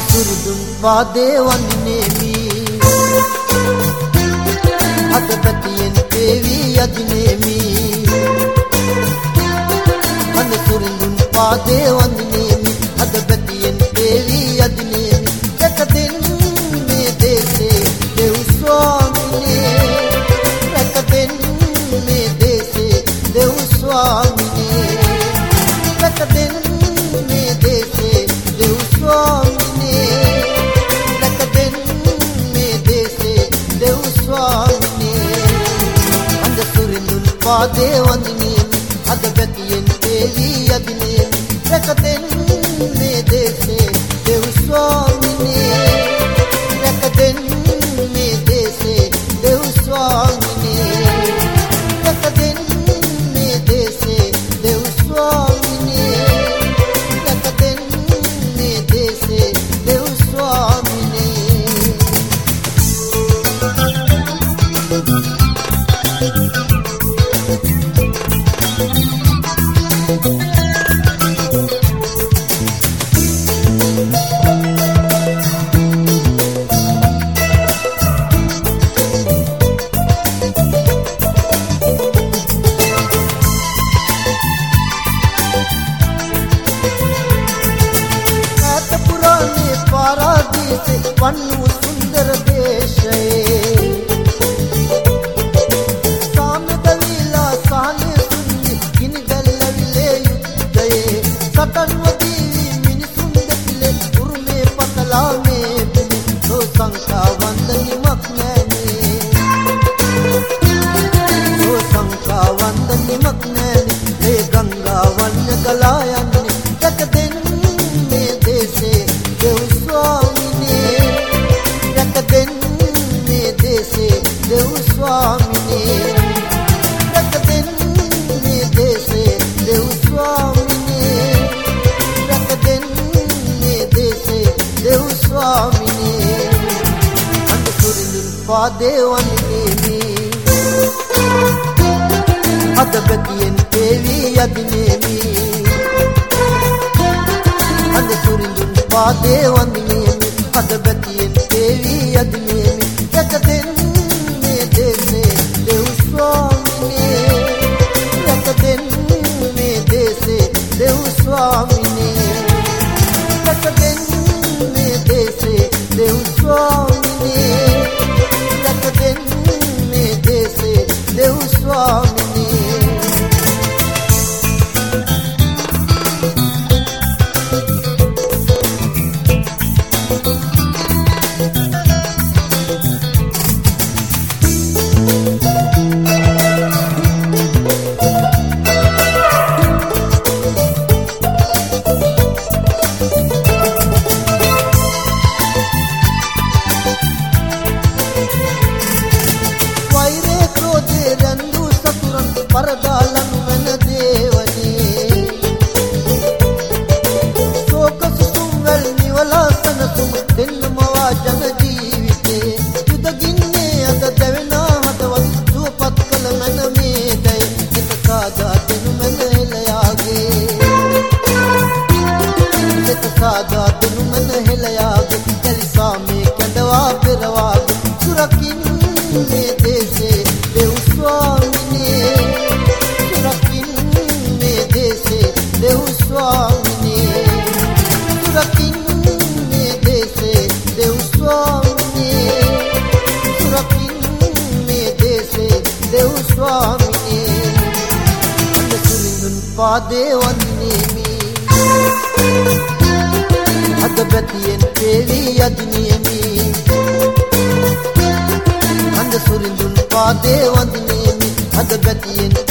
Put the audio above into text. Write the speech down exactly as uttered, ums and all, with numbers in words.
සුරුදුන් පාදේ වඳිනේමි අද පැතියෙන් පේවි යදිනේමි අද සුරුදුන් පාදේ වඳිනේමි අද පැතියෙන් පේවි යදිනේමි රැකදෙන් මේ දේශේ දෙව් ස්වාමිනේ රැකදෙන් මේ දේශේ දෙව් ස්වාමිනේ රැකදෙන් මේ දේශේ දෙව් ස්වාමිනේ රැකදෙන් මේ දේශේ දෙව් ස්වාමිනේ අද සුරිඳුන් පාදේ වඳිනේමි අද පැතියෙන් පේවි යදිනේමි රැකදෙන් මේ දේශේ දෙව් ස්වාමිනේ රැකදෙන් මේ දේශේ දෙව් ස්වාමිනේ රැකදෙන් මේ දේශේ දෙව් ස්වාමිනේ රැකදෙන් මේ දේශේ දෙව් ස්වාමිනේ පාරාදීසේ වන්නු සුන්දර දේශයේ සාමදවිලා සානේ සුන්දි ගිනි දැල්ලවිලේ යුද්ධයේ සතන්වදී මිනිසුන් දෙපිලේ උරුමේ පතලා මේ පිළි සෝ සංකා වන්දනිමක් නෑනේ සෝ සංකා වන්දනිමක් නෑනේ ඒ ගංගා වන්න ගලා යන්නේ රැකදෙන් මේ දේශේ දෙව් ස්වාමිනේ රැකදෙන් මේ දේශේ දෙව් ස්වාමිනේ රැකදෙන් මේ දේශේ දෙව් ස්වාමිනේ රැකදෙන් මේ දේශේ දෙව් ස්වාමිනේ අද සුරිඳුන් පාදේ වඳිනේමි අද පැතියෙන් පේවි යදිනේමි අද සුරිඳුන් පාදේ වඳිනේමි අද පැතියෙන් පේවි යදිනේමි රැකදෙන් මේ දේශේ දෙව් ස්වාමිනේ රැකදෙන් මේ දේශේ දෙව් ස්වාමිනේ රැකදෙන් මේ දේශේ දෙව් ස්වාමිනේ රැකදෙන් මේ දේශේ දෙව් ස්වාමිනේ පරදාලන් වන දේවනේ ශෝක සුසුම්වැල් නිවලා සනසුම් දෙන්නමවා ජන ජීවිතේ යුදගින්නේ අද දැවෙන හදවත් සුවපත් කළ මන මේ දැයි හිත සාදා දෙනු මන හෙළයාගේ හිත සාදා දෙනු මන හෙළයාගේ කැලිසාමේ කැඳවා පෙරවාගේ සුරකින්නේ දේශේ දෙව් ස්වාමිනේ දෙව් ස්වාමිනේ සුරකින්නේ දේශේ දෙව් ස්වාමිනේ සුරකින්නේ දේශේ දෙව් ස්වාමිනේ අද සුරිඳුන් පාදේ වඳිනේමි අද පැතියෙන් පේවි යදිනේමි අද සුරිඳුන් පාදේ වඳිනේමි අද පැතියෙන්